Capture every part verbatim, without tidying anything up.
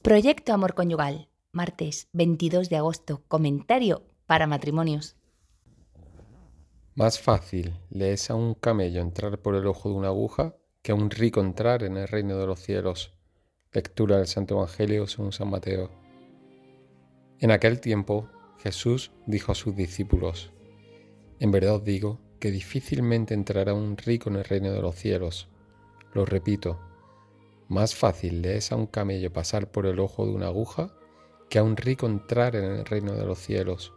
Proyecto Amor Conyugal, martes veintidós de agosto, comentario para matrimonios. Más fácil le es a un camello entrar por el ojo de una aguja que a un rico entrar en el reino de los cielos. Lectura del Santo Evangelio según San Mateo. En aquel tiempo Jesús dijo a sus discípulos: En verdad os digo que difícilmente entrará un rico en el reino de los cielos. Lo repito, más fácil le es a un camello pasar por el ojo de una aguja que a un rico entrar en el reino de los cielos.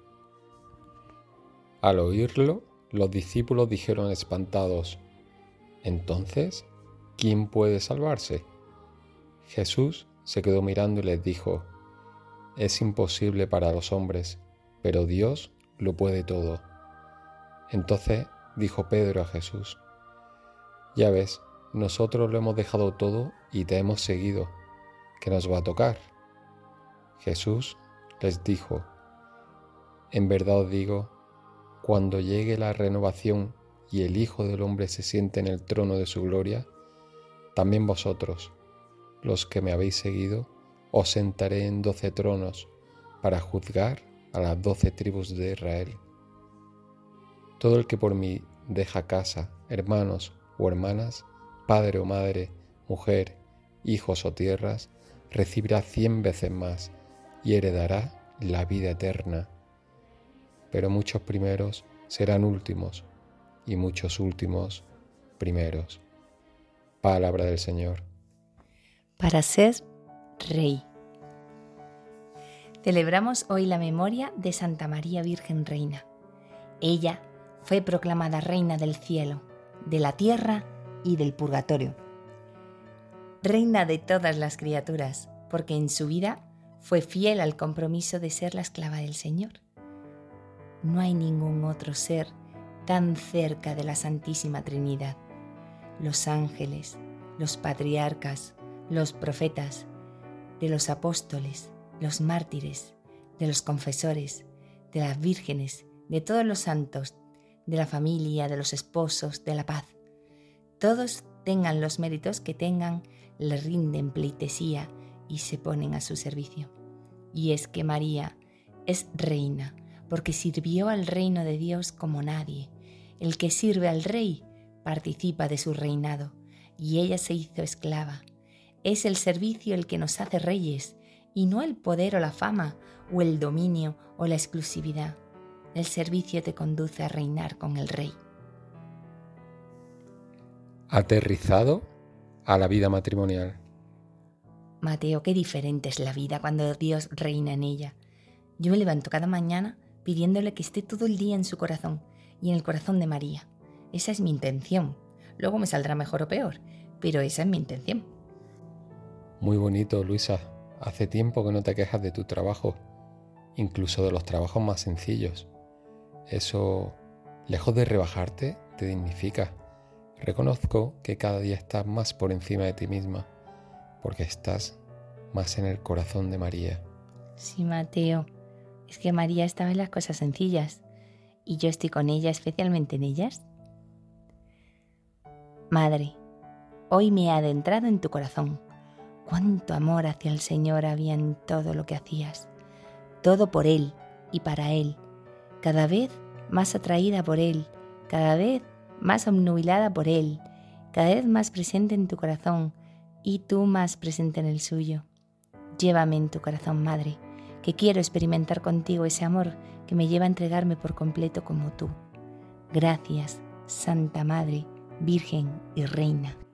Al oírlo, los discípulos dijeron espantados: Entonces, ¿quién puede salvarse? Jesús se quedó mirando y les dijo: Es imposible para los hombres, pero Dios lo puede todo. Entonces dijo Pedro a Jesús: Ya ves, nosotros lo hemos dejado todo y te hemos seguido. ¿Qué nos va a tocar? Jesús les dijo: En verdad os digo, cuando llegue la renovación y el Hijo del Hombre se siente en el trono de su gloria, también vosotros, los que me habéis seguido, os sentaré en doce tronos para juzgar a las doce tribus de Israel. Todo el que por mí deja casa, hermanos o hermanas, padre o madre, mujer, hijos o tierras, recibirá cien veces más y heredará la vida eterna. Pero muchos primeros serán últimos y muchos últimos primeros. Palabra del Señor. Para ser rey. Celebramos hoy la memoria de Santa María Virgen Reina. Ella fue proclamada reina del cielo, de la tierra y del purgatorio. Reina de todas las criaturas, porque en su vida fue fiel al compromiso de ser la esclava del Señor. No hay ningún otro ser tan cerca de la Santísima Trinidad. Los ángeles, los patriarcas, los profetas, de los apóstoles, los mártires, de los confesores, de las vírgenes, de todos los santos, de la familia, de los esposos, de la paz. Todos tengan los méritos que tengan, le rinden pleitesía y se ponen a su servicio. Y es que María es reina, porque sirvió al reino de Dios como nadie. El que sirve al rey participa de su reinado, y ella se hizo esclava. Es el servicio el que nos hace reyes, y no el poder o la fama, o el dominio o la exclusividad. El servicio te conduce a reinar con el rey. Aterrizado a la vida matrimonial. Mateo, qué diferente es la vida cuando Dios reina en ella. Yo me levanto cada mañana pidiéndole que esté todo el día en su corazón y en el corazón de María. Esa es mi intención. Luego me saldrá mejor o peor, pero esa es mi intención. Muy bonito, Luisa. Hace tiempo que no te quejas de tu trabajo, incluso de los trabajos más sencillos. Eso, lejos de rebajarte, te dignifica. Reconozco que cada día estás más por encima de ti misma, porque estás más en el corazón de María. Sí, Mateo. Es que María estaba en las cosas sencillas y yo estoy con ella, especialmente en ellas. Madre, hoy me he adentrado en tu corazón. Cuánto amor hacia el Señor había en todo lo que hacías. Todo por Él y para Él. Cada vez más atraída por Él, cada vez más obnubilada por Él, cada vez más presente en tu corazón y tú más presente en el suyo. Llévame en tu corazón, Madre, que quiero experimentar contigo ese amor que me lleva a entregarme por completo como tú. Gracias, Santa Madre, Virgen y Reina.